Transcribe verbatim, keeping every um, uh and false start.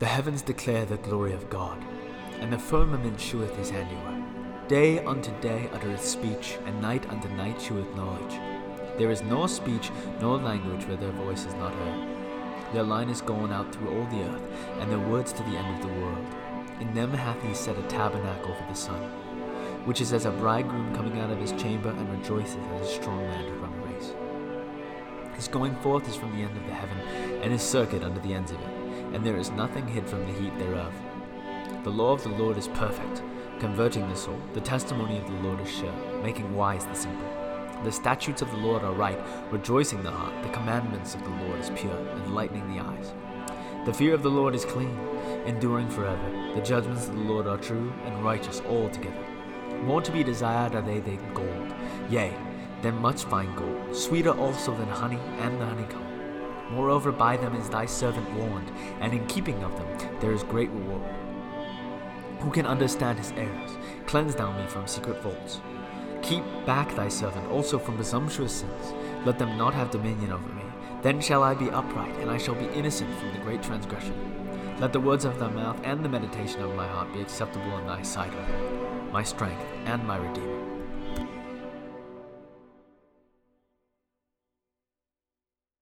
The heavens declare the glory of God, and the firmament sheweth his handiwork. Day unto day uttereth speech, and night unto night sheweth knowledge. There is no speech nor language where their voice is not heard. Their line is gone out through all the earth, and their words to the end of the world. In them hath he set a tabernacle for the sun, which is as a bridegroom coming out of his chamber, and rejoiceth as a strong man to run a race. His going forth is from the end of the heaven, and his circuit unto the ends of it, and there is nothing hid from the heat thereof. The law of the Lord is perfect, converting the soul. The testimony of the Lord is sure, making wise the simple. The statutes of the Lord are right, rejoicing the heart. The commandments of the Lord is pure, enlightening the eyes. The fear of the Lord is clean, enduring forever. The judgments of the Lord are true and righteous altogether. More to be desired are they than gold, yea, than much fine gold, sweeter also than honey and the honeycomb. Moreover, by them is thy servant warned, and in keeping of them there is great reward. Who can understand his errors? Cleanse thou me from secret faults. Keep back thy servant also from presumptuous sins. Let them not have dominion over me. Then shall I be upright, and I shall be innocent from the great transgression. Let the words of thy mouth and the meditation of my heart be acceptable in thy sight, O Lord, my strength and my redeemer.